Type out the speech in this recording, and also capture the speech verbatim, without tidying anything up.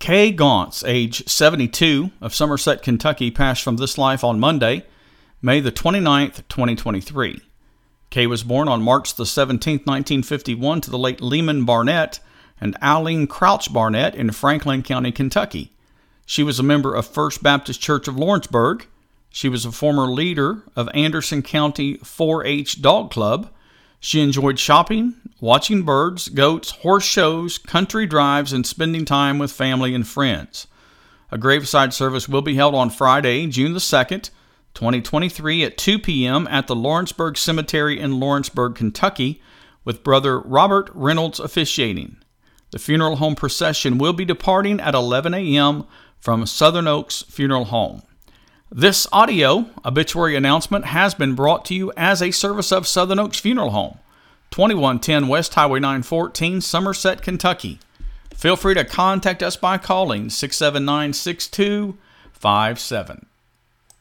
Kay Gauntz, age seventy-two, of Somerset, Kentucky, passed from this life on Monday, May the twenty-ninth, twenty twenty-three. Kay was born on March the seventeenth, nineteen fifty-one, to the late Lehman Barnett and Aline Crouch Barnett in Franklin County, Kentucky. She was a member of First Baptist Church of Lawrenceburg. She was a former leader of Anderson County four H Dog Club. She enjoyed shopping, watching birds, goats, horse shows, country drives, and spending time with family and friends. A graveside service will be held on Friday, June the second, twenty twenty-three at two p.m. at the Lawrenceburg Cemetery in Lawrenceburg, Kentucky, with Brother Robert Reynolds officiating. The funeral home procession will be departing at eleven a.m. from Southern Oaks Funeral Home. This audio obituary announcement has been brought to you as a service of Southern Oaks Funeral Home, twenty-one ten West Highway nine fourteen, Somerset, Kentucky. Feel free to contact us by calling six seven nine, six two five seven.